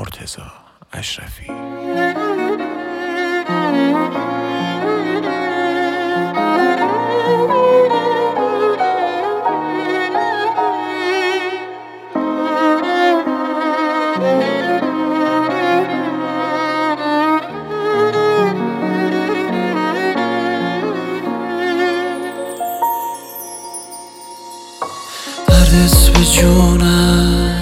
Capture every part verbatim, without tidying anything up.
مرتضی اشرفی. دردت به جونم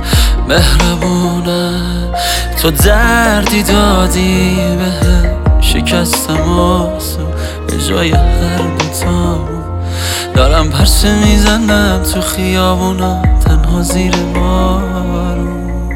مهربونم، تو دردی دادی بهم، شکستم آسو به جای هر دوتامون. دارم پرسه میزنم تو خیابونا تنها زیر بارون.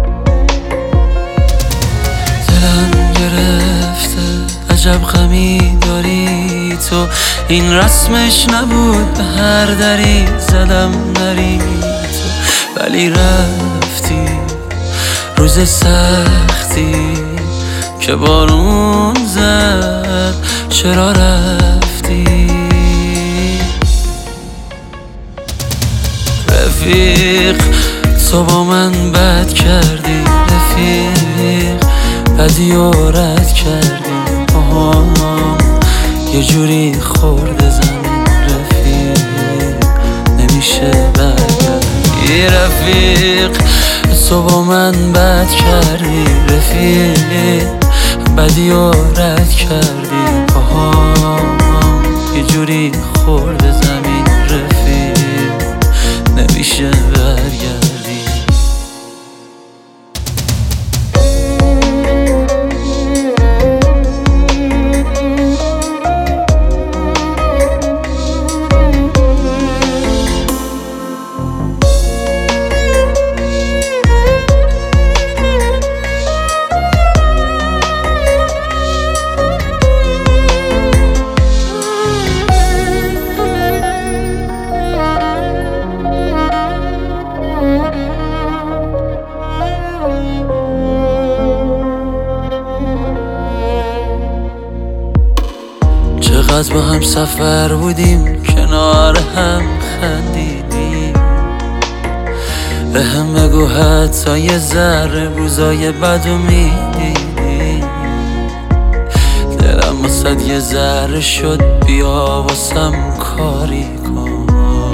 دلم گرفته عجب غمی داری تو، این رسمش نبود به هر دری زدم نری تو، ولی رفتی روز سختی که بارون زد. چرا رفتی رفیق؟ تو با من بد کردی رفیق، بدی و رد کردی آهام، یه جوری خورده زمین رفیق، نمیشه برگردی رفیق. تو با من بد کردی رفیق، بدی و رد کردی آهام، یه جوری خورده زمین رفیق، نمیشه برگردی. چقدر با هم سفر بودیم، کنار هم خندیدیم. به هم بگو حتی یه ذره روزای بدو میدیدیم. دلم واسد یه ذره شد، بیا واسم کاری کن.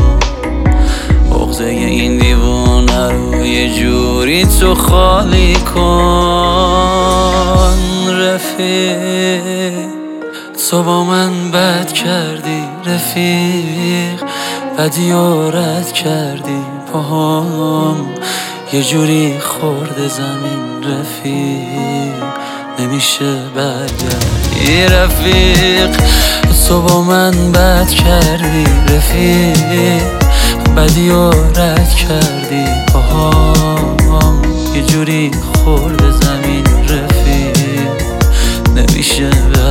عقده این دیوونه رو یه جوری تو خالی کن رفیق. تو با من بد کردی رفیق، بدی و رد کردی پاهام، یه جوری خورده زمین رفیق، نمیشه برگردی رفیق. تو با من بد کردی رفیق، بدی و رد کردی پاهام، یه جوری خورده زمین رفیق، نمیشه برگردی.